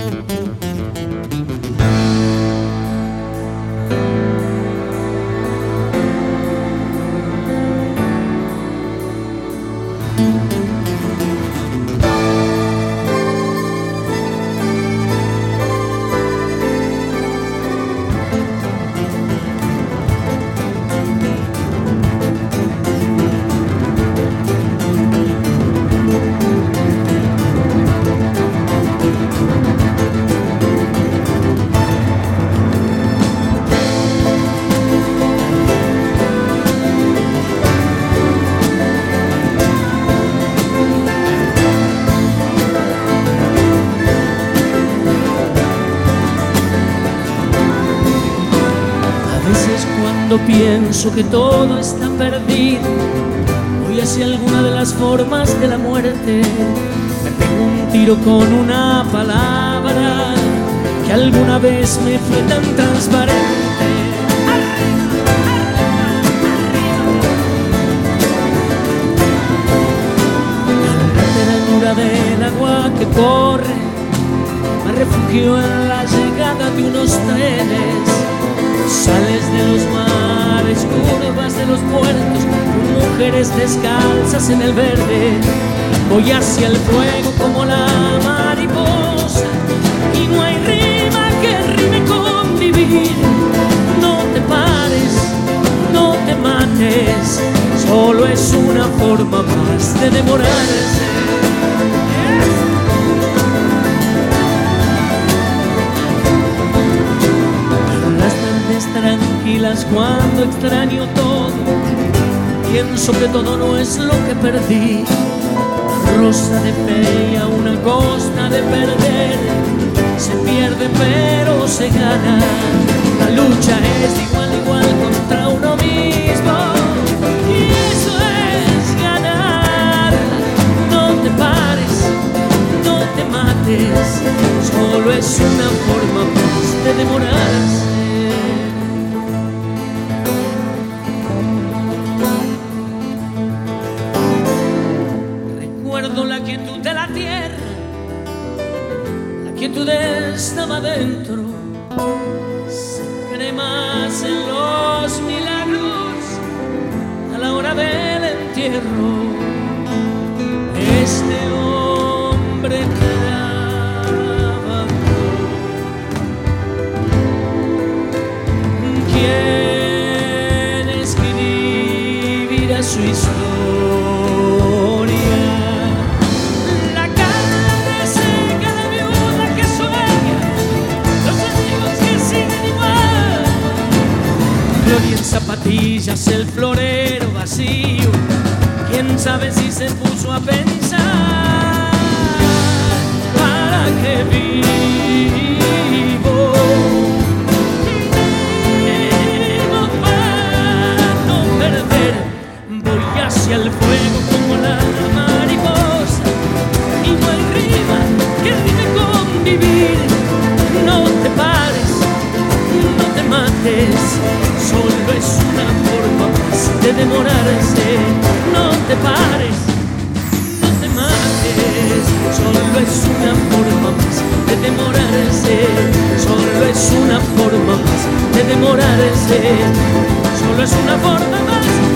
Pienso que todo está perdido, voy hacia alguna de las formas de la muerte. Me pego un tiro con una palabra que alguna vez me fue tan transparente. En la ternura del agua que corre, me refugio en la llegada de unos trenes. Sales de los mares, curvas de los puertos, mujeres descalzas en el verde. Voy hacia el fuego como la mariposa y no hay rima que rime con vivir. No te pares, no te mates, solo es una forma más de demorarse. Tranquilas cuando extraño todo, pienso que todo no es lo que perdí. Una rosa de fe y a una costa de perder, se pierde pero se gana. La lucha es de igual a igual contra uno mismo y eso es ganar. No te pares, no te mates, solo es una forma más de demorarse. La quietud de la tierra, la quietud estaba dentro. Se cree más en los milagros a la hora del entierro. Este hombre trabajó. ¿Quién escribirá su historia? Y en zapatillas el florero vacío, quién sabe si se puso a pensar para qué vivo. Vivo para no perder, voy hacia el fuego como la mariposa y no hay rima que rime con vivir. No te pares, no te mates, solo es una forma más de demorarse. No te pares, no te mates, solo es una forma más de demorarse. Solo es una forma más de demorarse. Solo es una forma más